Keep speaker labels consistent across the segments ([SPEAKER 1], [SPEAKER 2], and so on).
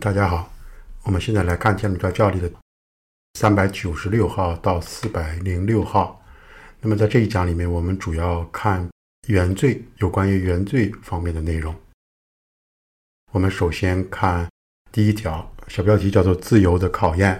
[SPEAKER 1] 大家好，我们现在来看天主教教理的396号到406号。那么在这一讲里面，我们主要看原罪，有关于原罪方面的内容。我们首先看第一条，小标题叫做自由的考验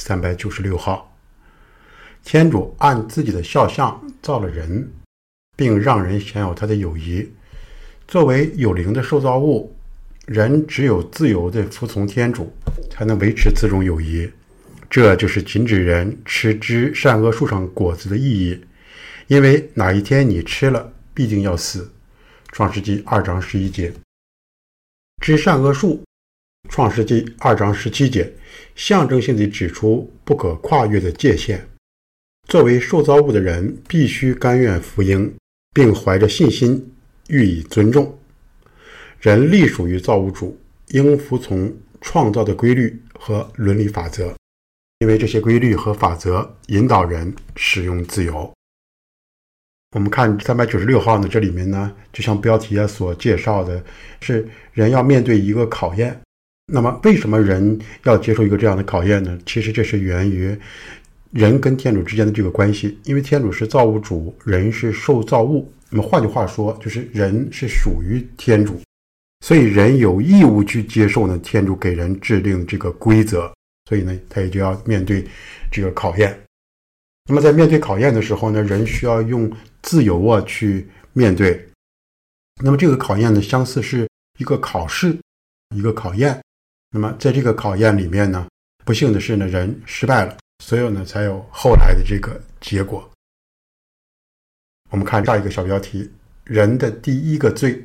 [SPEAKER 1] ，396号。天主按自己的肖像造了人，并让人享有他的友谊。作为有灵的受造物，人只有自由地服从天主，才能维持此种友谊。这就是禁止人吃知善恶树上果子的意义，因为哪一天你吃了，必定要死。创世纪2章11节。知善恶树，创世纪2章17节，象征性地指出不可跨越的界限。作为受造物的人，必须甘愿服膺，并怀着信心予以尊重。人隶属于造物主，应服从创造的规律和伦理法则，因为这些规律和法则引导人使用自由。我们看396号呢，这里面呢，就像标题所介绍的，是人要面对一个考验。那么为什么人要接受一个这样的考验呢？其实这是源于人跟天主之间的这个关系，因为天主是造物主，人是受造物。那么换句话说，就是人是属于天主，所以人有义务去接受呢天主给人制定这个规则，所以呢他也就要面对这个考验。那么在面对考验的时候呢，人需要用自由去面对。那么这个考验呢，相似是一个考试，一个考验。那么在这个考验里面呢，不幸的是呢，人失败了，所以呢才有后来的这个结果。我们看下一个小标题，人的第一个罪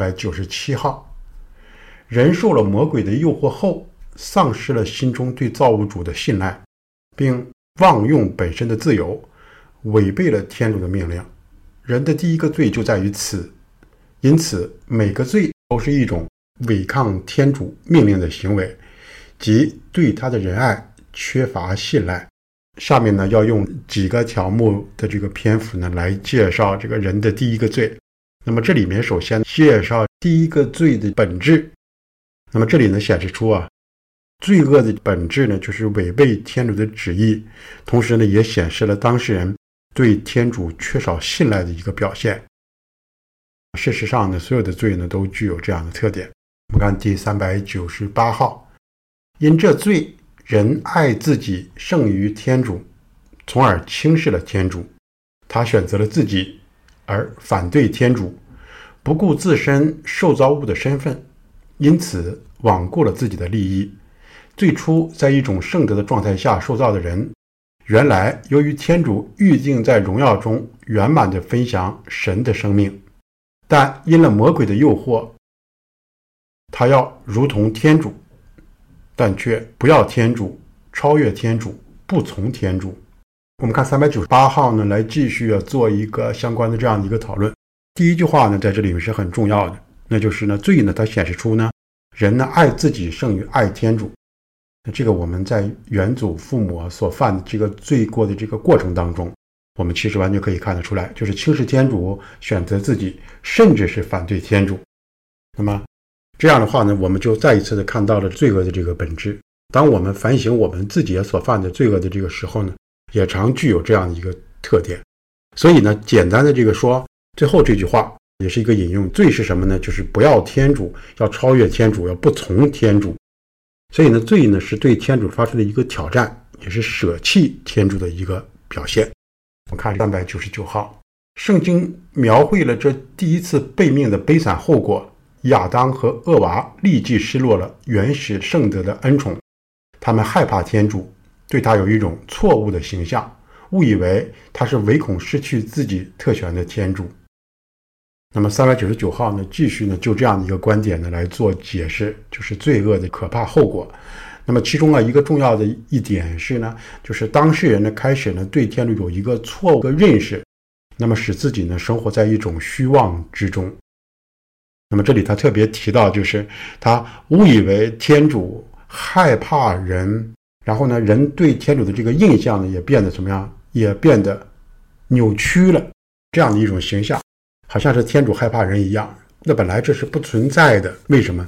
[SPEAKER 1] ，397号。人受了魔鬼的诱惑后，丧失了心中对造物主的信赖，并妄用本身的自由，违背了天主的命令。人的第一个罪就在于此，因此每个罪都是一种违抗天主命令的行为，即对他的仁爱缺乏信赖。下面呢，要用几个条目的这个篇幅呢，来介绍这个人的第一个罪。那么这里面首先介绍第一个罪的本质。那么这里呢显示出罪恶的本质呢，就是违背天主的旨意，同时呢也显示了当事人对天主缺少信赖的一个表现。事实上呢，所有的罪呢都具有这样的特点。我们看第398号，因这罪，人爱自己胜于天主，从而轻视了天主。他选择了自己而反对天主，不顾自身受造物的身份，因此罔顾了自己的利益。最初在一种圣德的状态下受造的人，原来由于天主预定在荣耀中圆满地分享神的生命，但因了魔鬼的诱惑，他要如同天主，但却不要天主，超越天主，不从天主。我们看398号呢，来继续做一个相关的这样的一个讨论。第一句话呢，在这里面是很重要的，那就是呢，罪呢，它显示出呢，人呢爱自己胜于爱天主。这个我们在原祖父母所犯的这个罪过的这个过程当中，我们其实完全可以看得出来，就是轻视天主，选择自己，甚至是反对天主。那么这样的话呢，我们就再一次的看到了罪恶的这个本质。当我们反省我们自己所犯的罪恶的这个时候呢，也常具有这样的一个特点。所以呢，简单的这个说，最后这句话也是一个引用，罪是什么呢？就是不要天主，要超越天主，要不从天主。所以呢，罪呢是对天主发出的一个挑战，也是舍弃天主的一个表现。我们看399号，圣经描绘了这第一次背命的悲惨后果。亚当和厄娃立即失落了原始圣德的恩宠，他们害怕天主，对他有一种错误的形象，误以为他是唯恐失去自己特权的天主。那么399号呢，继续呢就这样的一个观点呢来做解释，就是罪恶的可怕后果。那么其中一个重要的一点是呢，就是当事人呢开始呢对天主有一个错误的认识，那么使自己呢生活在一种虚妄之中。那么这里他特别提到，就是他误以为天主害怕人，然后呢人对天主的这个印象呢也变得怎么样，也变得扭曲了，这样的一种形象，好像是天主害怕人一样。那本来这是不存在的，为什么？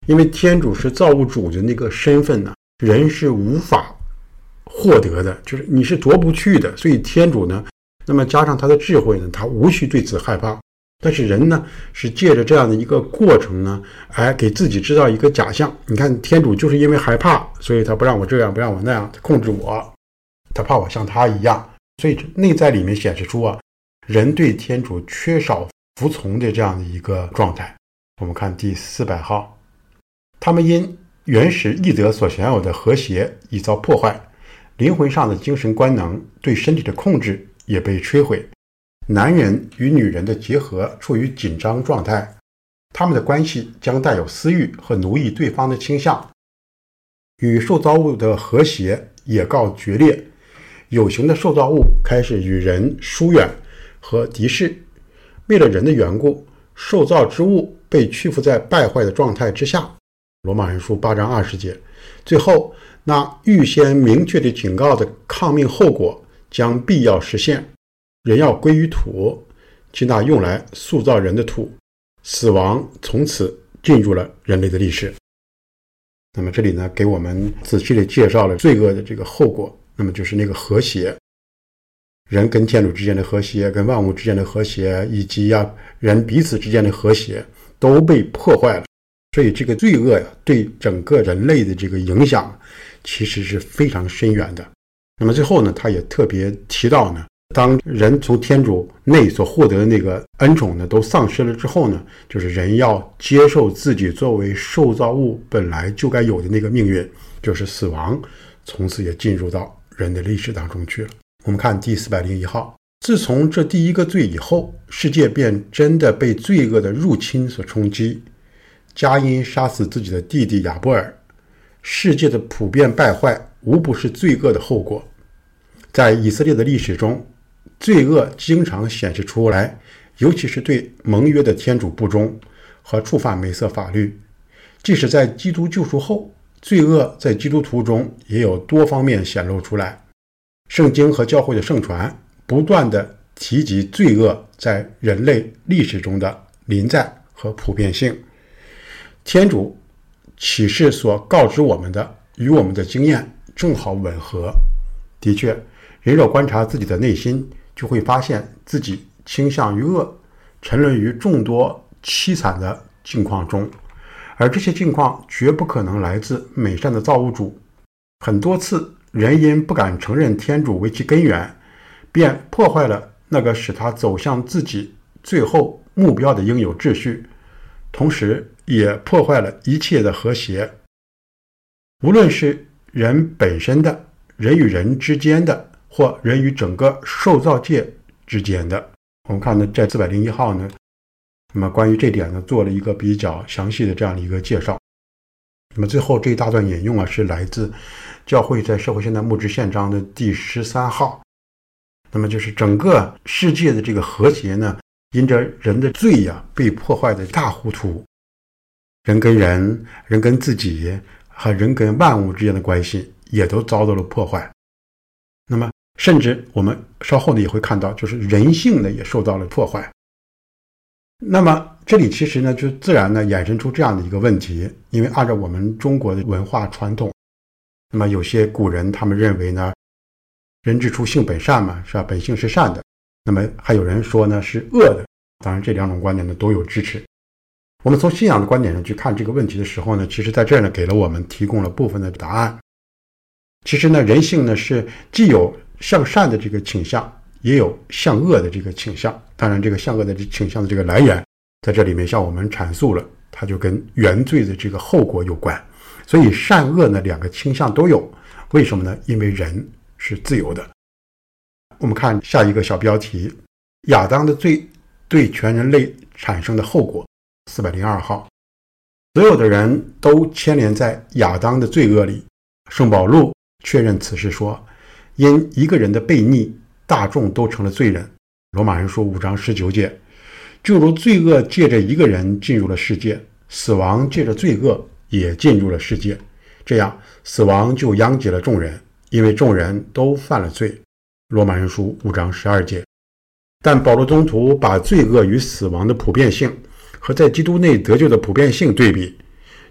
[SPEAKER 1] 因为天主是造物主的那个身份呢，人是无法获得的，就是你是夺不去的。所以天主呢，那么加上他的智慧呢，他无需对此害怕。但是人呢，是借着这样的一个过程呢，给自己制造一个假象。你看天主就是因为害怕，所以他不让我这样，不让我那样，他控制我，他怕我像他一样。所以内在里面显示出人对天主缺少服从的这样的一个状态。我们看第400号，他们因原始义德所享有的和谐已遭破坏，灵魂上的精神官能对身体的控制也被摧毁。男人与女人的结合处于紧张状态，他们的关系将带有私欲和奴役对方的倾向。与受造物的和谐也告决裂，有形的受造物开始与人疏远和敌视。为了人的缘故，受造之物被屈服在败坏的状态之下。罗马人书8章20节。最后，那预先明确的警告的抗命后果将必要实现。人要归于土，即那用来塑造人的土，死亡从此进入了人类的历史。那么这里呢，给我们仔细地介绍了罪恶的这个后果，那么就是那个和谐，人跟天主之间的和谐，跟万物之间的和谐，以及人彼此之间的和谐都被破坏了。所以这个罪恶对整个人类的这个影响其实是非常深远的。那么最后呢，他也特别提到呢，当人从天主内所获得的那个恩宠呢都丧失了之后呢，就是人要接受自己作为受造物本来就该有的那个命运，就是死亡，从此也进入到人的历史当中去了。我们看第401号，自从这第一个罪以后，世界便真的被罪恶的入侵所冲击。加因杀死自己的弟弟亚伯尔，世界的普遍败坏无不是罪恶的后果。在以色列的历史中，罪恶经常显示出来，尤其是对盟约的天主不忠和触犯梅瑟法律。即使在基督救赎后，罪恶在基督徒中也有多方面显露出来。圣经和教会的圣传不断地提及罪恶在人类历史中的临在和普遍性。天主启示所告知我们的与我们的经验正好吻合。的确，人若观察自己的内心，就会发现自己倾向于恶，沉沦于众多凄惨的境况中，而这些境况绝不可能来自美善的造物主。很多次，人因不敢承认天主为其根源，便破坏了那个使他走向自己最后目标的应有秩序，同时也破坏了一切的和谐。无论是人本身的、人与人之间的，或人与整个受造界之间的。我们看呢，在401号呢，那么关于这点呢，做了一个比较详细的这样的一个介绍。那么最后这一大段引用是来自教会在社会现代牧职宪章的第13号。那么就是整个世界的这个和谐呢，因着人的罪被破坏的大糊涂。人跟人、人跟自己和人跟万物之间的关系也都遭到了破坏。那么甚至我们稍后呢也会看到，就是人性呢也受到了破坏。那么这里其实呢就自然呢衍生出这样的一个问题，因为按照我们中国的文化传统，那么有些古人他们认为呢，人之初性本善嘛，是吧？本性是善的。那么还有人说呢是恶的。当然这两种观点呢都有支持。我们从信仰的观点上去看这个问题的时候呢，其实在这儿呢给了我们提供了部分的答案。其实呢，人性呢是既有向善的这个倾向，也有向恶的这个倾向。当然这个向恶的倾向的这个来源在这里面向我们阐述了，它就跟原罪的这个后果有关。所以善恶呢两个倾向都有。为什么呢？因为人是自由的。我们看下一个小标题，亚当的罪对全人类产生的后果。402号，所有的人都牵连在亚当的罪恶里。圣保禄确认此事说，因一个人的悖逆，大众都成了罪人。罗马人书5章19节。就如罪恶借着一个人进入了世界，死亡借着罪恶也进入了世界，这样死亡就殃及了众人，因为众人都犯了罪。罗马人书5章12节。但保罗宗徒把罪恶与死亡的普遍性和在基督内得救的普遍性对比，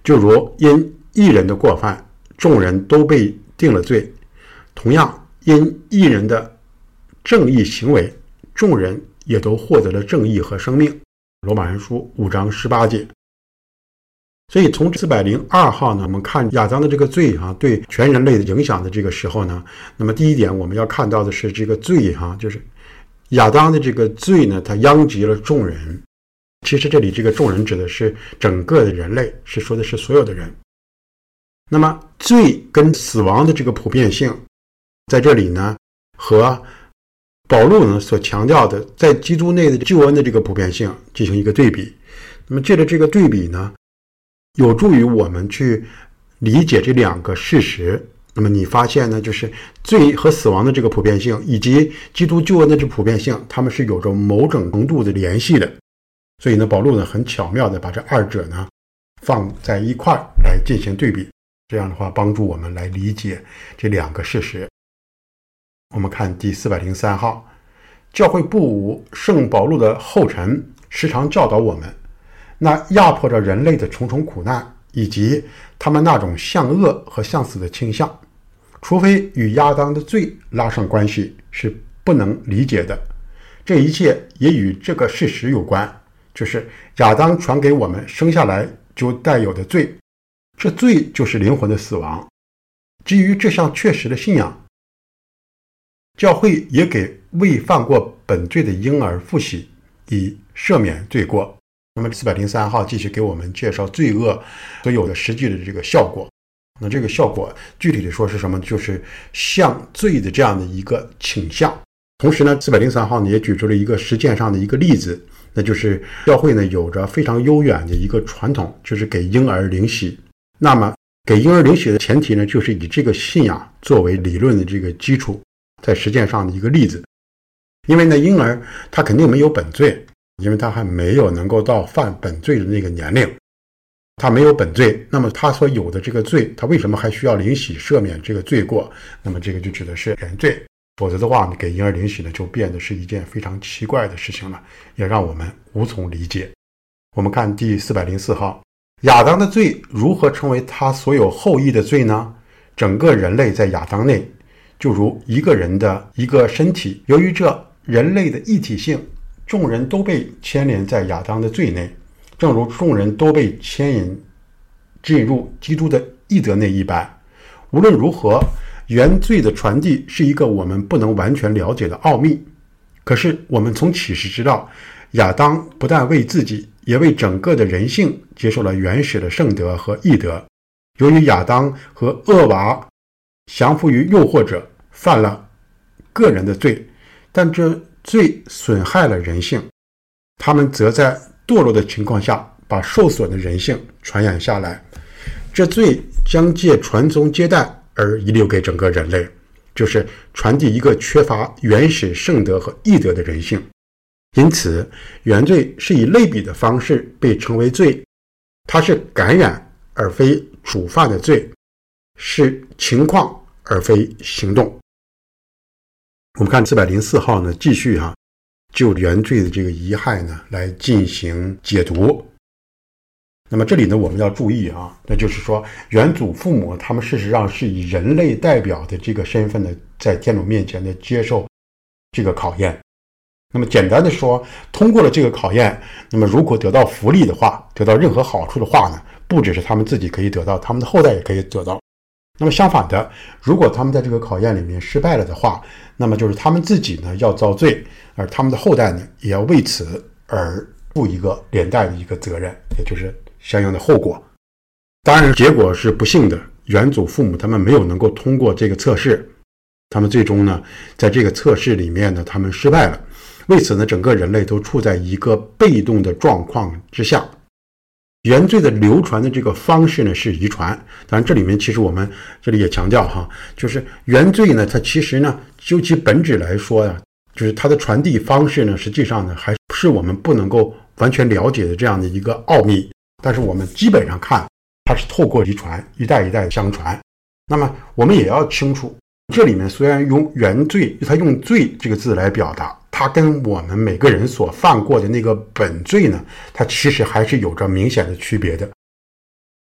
[SPEAKER 1] 就如因一人的过犯，众人都被定了罪，同样因一人的正义行为，众人也都获得了正义和生命。罗马人书5章18节。所以从402号呢，我们看亚当的这个罪对全人类的影响的这个时候呢，那么第一点我们要看到的是这个罪就是亚当的这个罪呢，它殃及了众人。其实这里这个众人指的是整个的人类，是说的是所有的人。那么罪跟死亡的这个普遍性，在这里呢和保禄呢所强调的在基督内的救恩的这个普遍性进行一个对比。那么借着这个对比呢，有助于我们去理解这两个事实。那么你发现呢，就是罪和死亡的这个普遍性以及基督救恩的这个普遍性，它们是有着某种程度的联系的。所以呢，保禄呢很巧妙的把这二者呢放在一块来进行对比，这样的话帮助我们来理解这两个事实。我们看第403号，教会部伍圣保禄的后尘时常教导我们，那压迫着人类的重重苦难，以及他们那种向恶和向死的倾向，除非与亚当的罪拉上关系，是不能理解的。这一切也与这个事实有关，就是亚当传给我们生下来就带有的罪，这罪就是灵魂的死亡。基于这项确实的信仰，教会也给未犯过本罪的婴儿复洗，以赦免罪过。那么403号继续给我们介绍罪恶所有的实际的这个效果。那这个效果具体的说是什么？就是向罪的这样的一个倾向。同时呢，403号呢也举出了一个实践上的一个例子，那就是教会呢有着非常悠远的一个传统，就是给婴儿领洗。那么给婴儿领洗的前提呢，就是以这个信仰作为理论的这个基础，在实践上的一个例子。因为呢婴儿他肯定没有本罪，因为他还没有能够到犯本罪的那个年龄，他没有本罪，那么他所有的这个罪，他为什么还需要领洗赦免这个罪过？那么这个就指的是原罪，否则的话你给婴儿领洗呢就变得是一件非常奇怪的事情了，也让我们无从理解。我们看第404号，亚当的罪如何成为他所有后裔的罪呢？整个人类在亚当内，就如一个人的一个身体，由于这人类的一体性，众人都被牵连在亚当的罪内，正如众人都被牵引进入基督的义德内一般。无论如何，原罪的传递是一个我们不能完全了解的奥秘。可是我们从启示知道，亚当不但为自己，也为整个的人性接受了原始的圣德和义德。由于亚当和厄娃降服于诱惑者，犯了个人的罪，但这罪损害了人性，他们则在堕落的情况下把受损的人性传染下来，这罪将借传宗接代而遗留给整个人类，就是传递一个缺乏原始圣德和义德的人性。因此原罪是以类比的方式被称为罪，它是感染而非主犯的罪，是情况而非行动。我们看404号呢，继续就原罪的这个遗害呢来进行解读。那么这里呢我们要注意那就是说原祖父母他们事实上是以人类代表的这个身份呢，在天主面前的接受这个考验。那么简单的说，通过了这个考验，那么如果得到福利的话，得到任何好处的话呢，不只是他们自己可以得到，他们的后代也可以得到。那么相反的，如果他们在这个考验里面失败了的话，那么就是他们自己呢要遭罪，而他们的后代呢也要为此而负一个连带的一个责任，也就是相应的后果。当然结果是不幸的，原祖父母他们没有能够通过这个测试，他们最终呢在这个测试里面呢他们失败了，为此呢整个人类都处在一个被动的状况之下。原罪的流传的这个方式呢是遗传，当然这里面其实我们这里也强调就是原罪呢它其实呢就其本质来说就是它的传递方式呢实际上呢还是我们不能够完全了解的这样的一个奥秘，但是我们基本上看它是透过遗传一代一代相传。那么我们也要清楚，这里面虽然用原罪，它用罪这个字来表达，它跟我们每个人所犯过的那个本罪呢，它其实还是有着明显的区别的。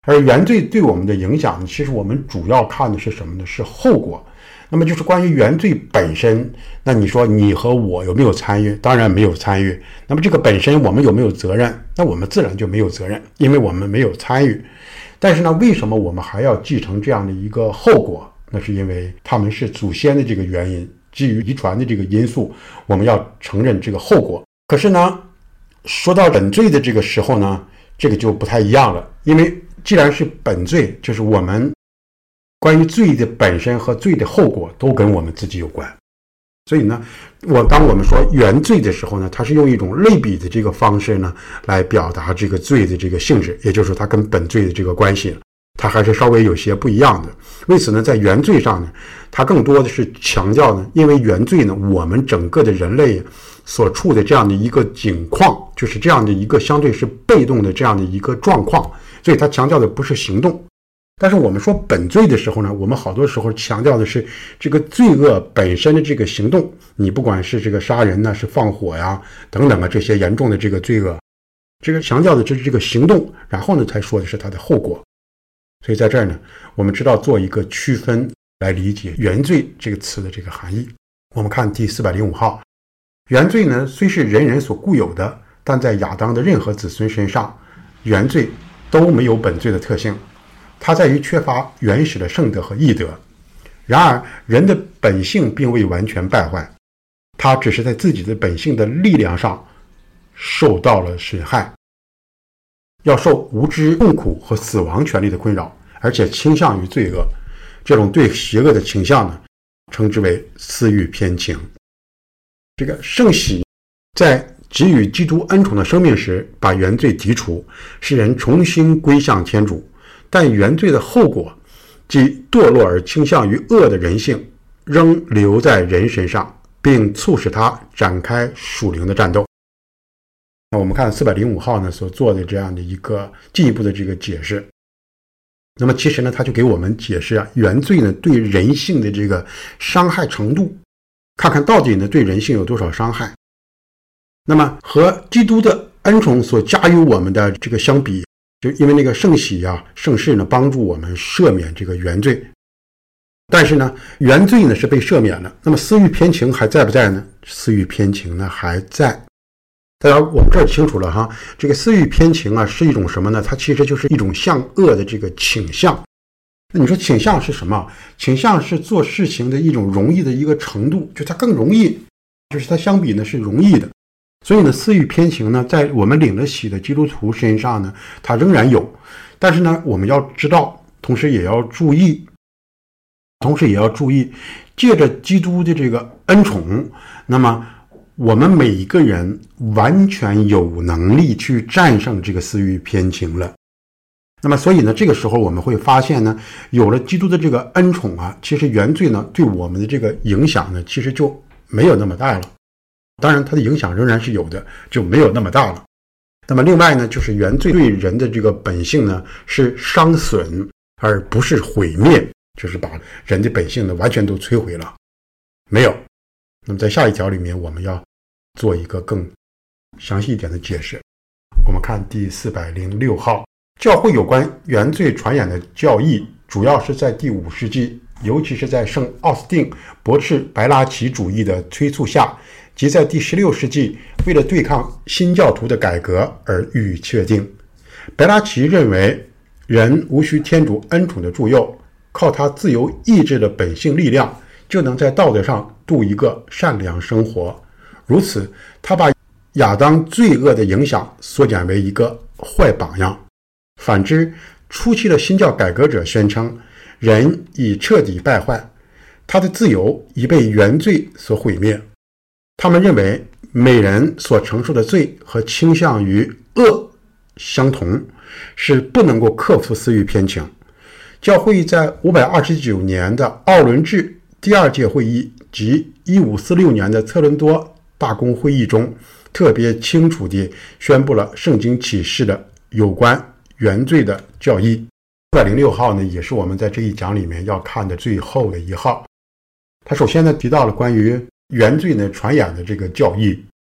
[SPEAKER 1] 而原罪对我们的影响，其实我们主要看的是什么呢？是后果。那么就是关于原罪本身，那你说你和我有没有参与？当然没有参与。那么这个本身我们有没有责任？那我们自然就没有责任，因为我们没有参与。但是呢，为什么我们还要继承这样的一个后果？那是因为他们是祖先的这个原因，基于遗传的这个因素，我们要承认这个后果。可是呢，说到本罪的这个时候呢，这个就不太一样了。因为既然是本罪，就是我们关于罪的本身和罪的后果都跟我们自己有关。所以呢，当我们说原罪的时候呢，它是用一种类比的这个方式呢来表达这个罪的这个性质，也就是说它跟本罪的这个关系它还是稍微有些不一样的。为此呢，在原罪上呢，它更多的是强调呢，因为原罪呢，我们整个的人类所处的这样的一个境况，就是这样的一个相对是被动的这样的一个状况，所以它强调的不是行动。但是我们说本罪的时候呢，我们好多时候强调的是这个罪恶本身的这个行动，你不管是这个杀人呢，是放火呀等等这些严重的这个罪恶，这个强调的就是这个行动，然后呢才说的是它的后果。所以在这儿呢，我们知道做一个区分来理解原罪这个词的这个含义。我们看第405号，原罪呢虽是人人所固有的，但在亚当的任何子孙身上，原罪都没有本罪的特性。它在于缺乏原始的圣德和义德。然而人的本性并未完全败坏，他只是在自己的本性的力量上受到了损害，要受无知、痛苦和死亡权利的困扰，而且倾向于罪恶。这种对邪恶的倾向呢，称之为私欲偏情。这个圣喜在给予基督恩宠的生命时，把原罪剔除，使人重新归向天主。但原罪的后果，即堕落而倾向于恶的人性，仍留在人身上，并促使他展开属灵的战斗。那我们看405号呢所做的这样的一个进一步的这个解释。那么其实呢，他就给我们解释原罪呢对人性的这个伤害程度，看看到底呢对人性有多少伤害。那么和基督的恩宠所加于我们的这个相比，就因为那个圣喜圣事呢帮助我们赦免这个原罪，但是呢原罪呢是被赦免了，那么私欲偏情还在不在呢？私欲偏情呢还在。大家我们这儿清楚了这个私欲偏情是一种什么呢？它其实就是一种向恶的这个倾向。那你说倾向是什么？倾向是做事情的一种容易的一个程度，就它更容易，就是它相比呢是容易的。所以呢，私欲偏情呢，在我们领了洗的基督徒身上呢，它仍然有。但是呢，我们要知道，同时也要注意，借着基督的这个恩宠，那么我们每一个人完全有能力去战胜这个私欲偏情了。那么所以呢，这个时候我们会发现呢，有了基督的这个恩宠其实原罪呢对我们的这个影响呢，其实就没有那么大了。当然它的影响仍然是有的，就没有那么大了。那么另外呢，就是原罪对人的这个本性呢是伤损而不是毁灭，就是把人的本性呢完全都摧毁了，没有。那么在下一条里面我们要做一个更详细一点的解释。我们看第406号，教会有关原罪传染的教义主要是在第5世纪，尤其是在圣奥斯定驳斥白拉奇主义的催促下，即在第16世纪为了对抗新教徒的改革而予以确定。白拉奇认为人无需天主恩宠的助佑，靠他自由意志的本性力量就能在道德上度一个善良生活。如此，他把亚当罪恶的影响缩减为一个坏榜样。反之，初期的新教改革者宣称人已彻底败坏，他的自由已被原罪所毁灭。他们认为每人所承受的罪和倾向于恶相同，是不能够克服私欲偏情。教会在529年的奥伦治第2届会议及1546年的特伦多大公会议中，特别清楚地宣布了圣经启示的有关原罪的教义。406号呢，也是我们在这一讲里面要看的最后的一号。他首先呢提到了关于原罪呢传染的这个教义。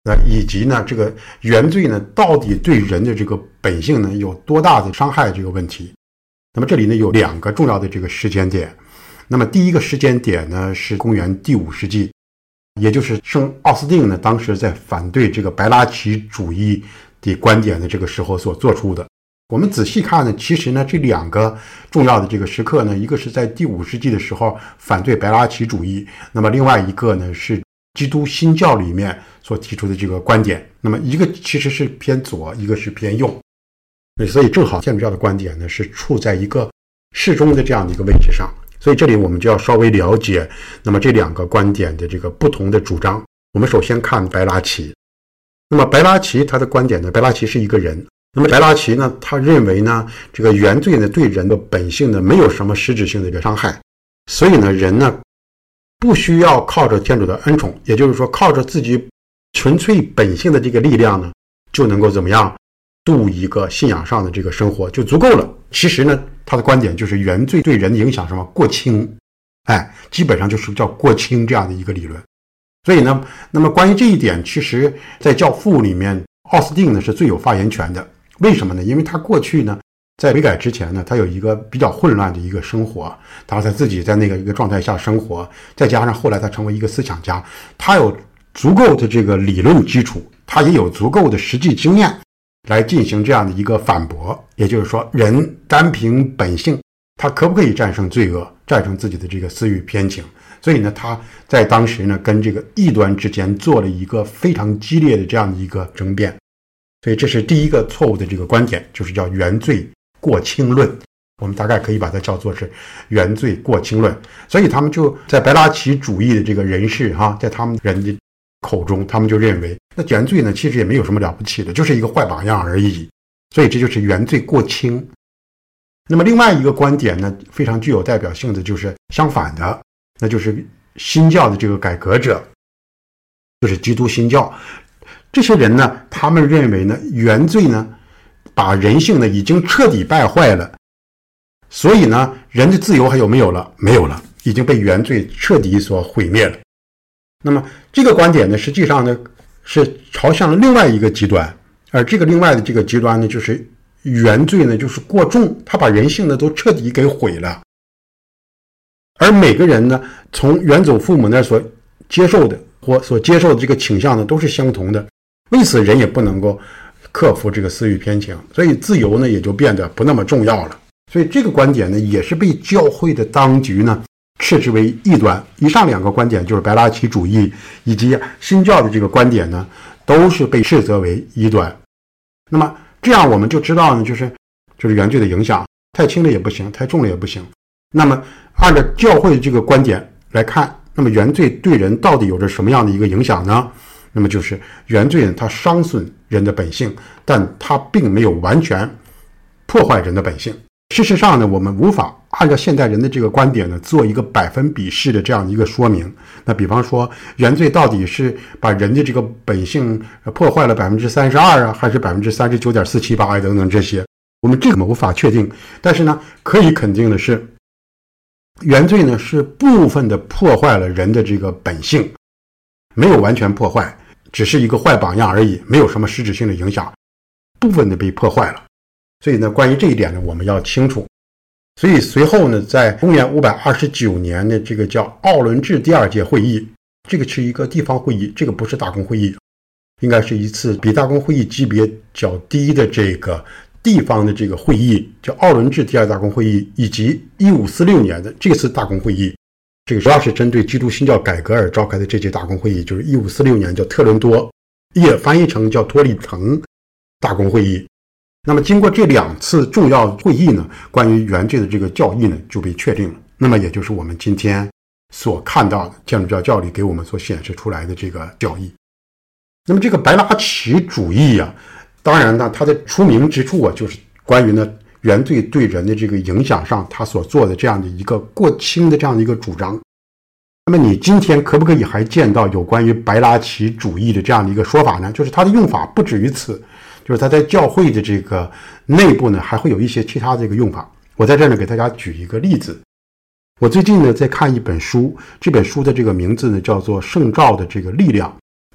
[SPEAKER 1] 以及呢这个原罪呢到底对人的这个本性呢有多大的伤害这个问题。那么这里呢有2个重要的这个时间点。那么第一个时间点呢是公元第5世纪，也就是圣奥斯定呢当时在反对这个白拉奇主义的观点的这个时候所做出的。我们仔细看呢，其实呢这2个重要的这个时刻呢，一个是在第5世纪的时候反对白拉奇主义，那么另外一个呢是基督新教里面所提出的这个观点，那么一个其实是偏左，一个是偏右，所以正好天主教的观点呢是处在一个适中的这样的一个位置上。所以这里我们就要稍微了解那么这2个观点的这个不同的主张。我们首先看白拉奇。那么白拉奇他的观点呢，白拉奇是一个人，那么白拉奇呢他认为呢这个原罪呢对人的本性呢没有什么实质性的一个伤害，所以呢人呢不需要靠着天主的恩宠，也就是说靠着自己纯粹本性的这个力量呢就能够怎么样度一个信仰上的这个生活就足够了。其实呢他的观点就是原罪对人的影响什么过轻，基本上就是叫过轻这样的一个理论。所以呢那么关于这一点，其实在教父里面奥斯定呢是最有发言权的。为什么呢？因为他过去呢在悔改之前呢，他有一个比较混乱的一个生活，他自己在那个一个状态下生活，再加上后来他成为一个思想家，他有足够的这个理论基础，他也有足够的实际经验来进行这样的一个反驳。也就是说人单凭本性他可不可以战胜罪恶，战胜自己的这个私欲偏情。所以呢他在当时呢跟这个异端之间做了一个非常激烈的这样的一个争辩。所以这是第一个错误的这个观点，就是叫原罪过轻论，我们大概可以把它叫做是原罪过轻论。所以他们就在白拉奇主义的这个人士在他们人的口中，他们就认为那原罪呢其实也没有什么了不起的，就是一个坏榜样而已，所以这就是原罪过轻。那么另外一个观点呢非常具有代表性的就是相反的，那就是新教的这个改革者，就是基督新教。这些人呢他们认为呢原罪呢把人性呢已经彻底败坏了，所以呢人的自由还有没有了？没有了，已经被原罪彻底所毁灭了。那么这个观点呢实际上呢是朝向了另外一个极端，而这个另外的这个极端呢就是原罪呢就是过重，他把人性呢都彻底给毁了。而每个人呢从远祖父母那所接受的或所接受的这个倾向呢都是相同的，为此人也不能够克服这个私欲偏情，所以自由呢也就变得不那么重要了。所以这个观点呢也是被教会的当局呢斥之为异端。以上2个观点，就是白拉奇主义以及新教的这个观点呢都是被斥责为异端。那么这样我们就知道呢就是原罪的影响太轻了也不行，太重了也不行。那么按照教会的这个观点来看，那么原罪对人到底有着什么样的一个影响呢？那么就是原罪呢它伤损人的本性，但它并没有完全破坏人的本性。事实上呢我们无法按照现代人的这个观点呢做一个百分比式的这样一个说明。那比方说原罪到底是把人的这个本性破坏了 32% 还是 39.478% 等等，这些我们这个无法确定。但是呢可以肯定的是，原罪呢是部分的破坏了人的这个本性，没有完全破坏，只是一个坏榜样而已，没有什么实质性的影响，部分的被破坏了。所以呢关于这一点呢我们要清楚。所以随后呢在公元529年的这个叫奥伦治第2届会议，这个是一个地方会议，这个不是大公会议，应该是一次比大公会议级别较低的这个地方的这个会议，叫奥伦治第2大公会议，以及1546年的这次大公会议。这个主要是针对基督新教改革而召开的这届大公会议，就是1546年叫特伦多，也翻译成叫托利滕大公会议。那么经过这2次重要会议呢，关于原罪的这个教义呢就被确定了。那么也就是我们今天所看到的天主教教理给我们所显示出来的这个教义。那么这个白拉奇主义当然呢它的出名之处就是关于呢原罪对人的这个影响上他所做的这样的一个过轻的这样的一个主张。那么你今天可不可以还见到有关于白拉奇主义的这样的一个说法呢？就是它的用法不止于此，就是它在教会的这个内部呢还会有一些其他的这个用法。我在这儿呢给大家举一个例子。我最近呢在看一本书，这本书的这个名字呢叫做《圣召的这个力量》，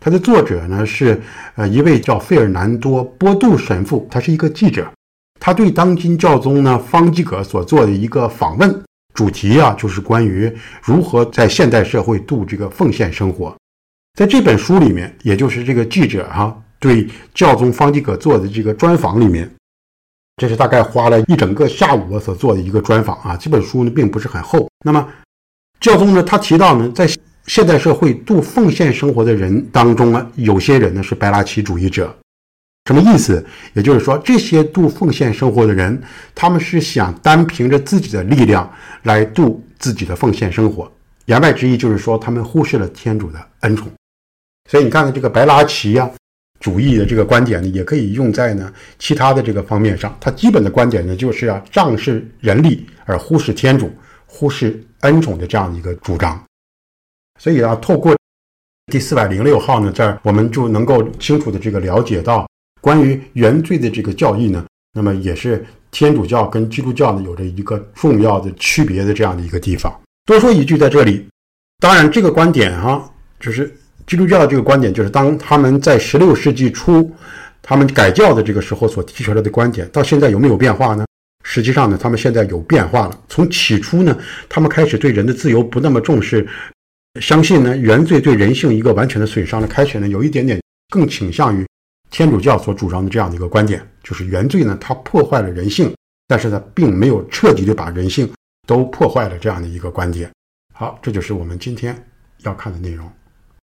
[SPEAKER 1] 它的作者呢是一位叫费尔南多·波杜神父，他是一个记者，他对当今教宗呢方济各所做的一个访问，主题就是关于如何在现代社会度这个奉献生活。在这本书里面，也就是这个记者对教宗方济各做的这个专访里面，这是大概花了一整个下午所做的一个专访这本书呢并不是很厚。那么教宗呢他提到呢，在现代社会度奉献生活的人当中呢，有些人呢是白拉奇主义者。什么意思？也就是说，这些度奉献生活的人，他们是想单凭着自己的力量来度自己的奉献生活。言外之意就是说，他们忽视了天主的恩宠。所以你看这个白拉奇主义的这个观点呢，也可以用在呢其他的这个方面上。他基本的观点呢，就是要仗势人力而忽视天主、忽视恩宠的这样的一个主张。所以透过第406号呢，这儿我们就能够清楚的这个了解到关于原罪的这个教义呢，那么也是天主教跟基督教呢有着一个重要的区别的这样的一个地方。多说一句在这里，当然这个观点就是基督教的这个观点，就是当他们在16世纪初他们改教的这个时候所提出来的观点，到现在有没有变化呢？实际上呢，他们现在有变化了。从起初呢，他们开始对人的自由不那么重视，相信呢原罪对人性一个完全的损伤呢，开始呢有一点点更倾向于天主教所主张的这样的一个观点，就是原罪呢它破坏了人性，但是呢并没有彻底的把人性都破坏了这样的一个观点。好，这就是我们今天要看的内容。